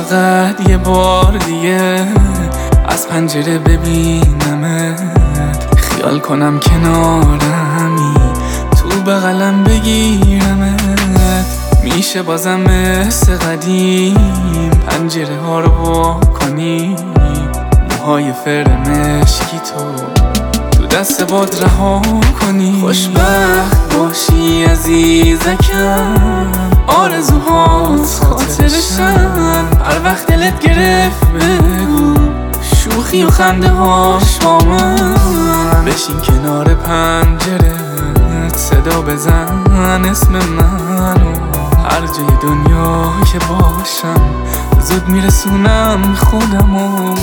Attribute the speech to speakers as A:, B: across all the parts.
A: فقط یه بار دیگه از پنجره ببینمت، خیال کنم کنارمی، تو بغلم بگیرمت. میشه بازم مثل قدیم پنجره ها رو وا کنی، موهای فرمشکی تو دست باد رها کنی. خوشبخت باشی عزیزکم، آرزوهات خاطرشن، هر وقت دلت گرفت بگو، شوخی و خنده هاش با من. بشین کنار پنجره، صدا بزن اسم منو، هر جای دنیا که باشم زود میرسونم خودمو.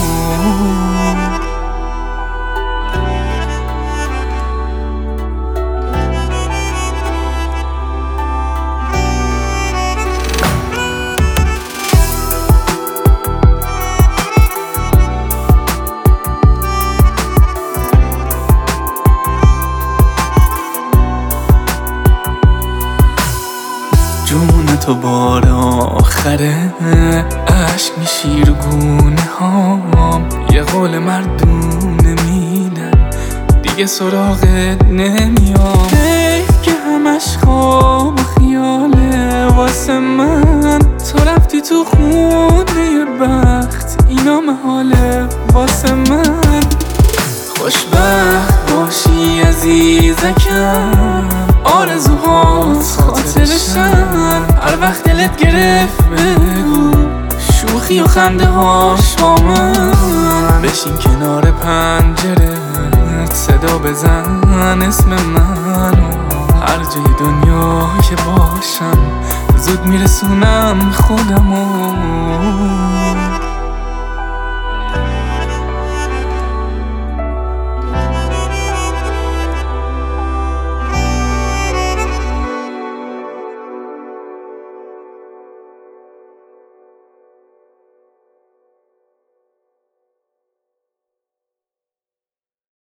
A: جون تو بار آخره، عشق میشی رو گونه هام، یه قول مردونه میدم دیگه سراغت نمیام. که همش خواب و خیاله واسه من، تو رفتی تو خونه بخت، اینا محاله واسه من. خوشبخت باشی عزیزکم، آرزوهات خاطرشن، هر وقت دلت گرفت بگو، شوخی و خنده هاش با من. بشین کنار پنجره، صدا بزن اسم منو، هر جای دنیا که باشم زود میرسونم خودمو.